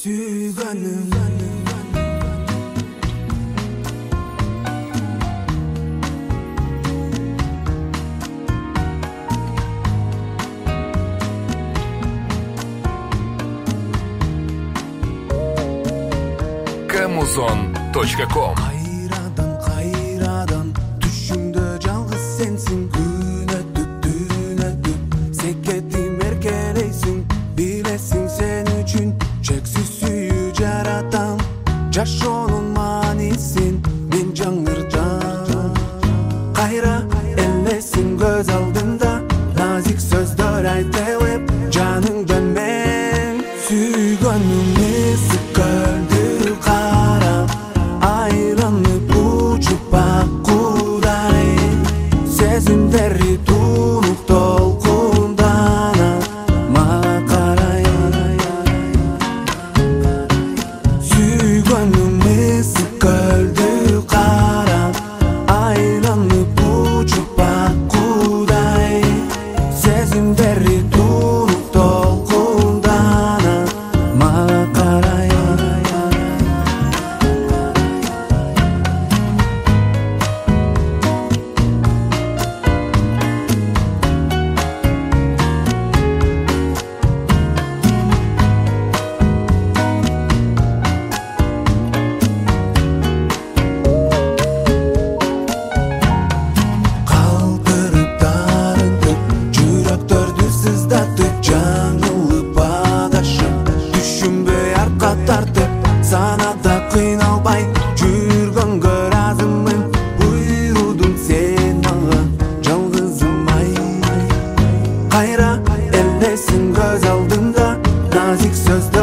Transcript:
suyganim. Kamuzon.com Kayradan düşümde жалгыз sensin. Gün ötüp seketim erkeleysin. Bilesin sen üçün çeksiz süyü jaratam. Жашоонун маанисин мен жаңыржам. Кайра элесиң көз алдымда, назик сөздөр айтылып жаныңдан мен сүйгөнүм эсип калды. Карап айланып учуп акуудай, сезимдери тунук толкунданат мага карай. Сүйгөнүм эсип калды. Карап айланып учуп акуудай, сезимдери тунук толкунданат мага карай. Калтырып дарынтып, жүрөктөрдү сыздатып, жаңылып адашып, түшүнбөй арка тартып, санада кыйналбай жүргөнгө ыраазымын. Буйрудуң сен мага жалгызым-ай. Кайра элесиң көз алдымда, назик сөздөр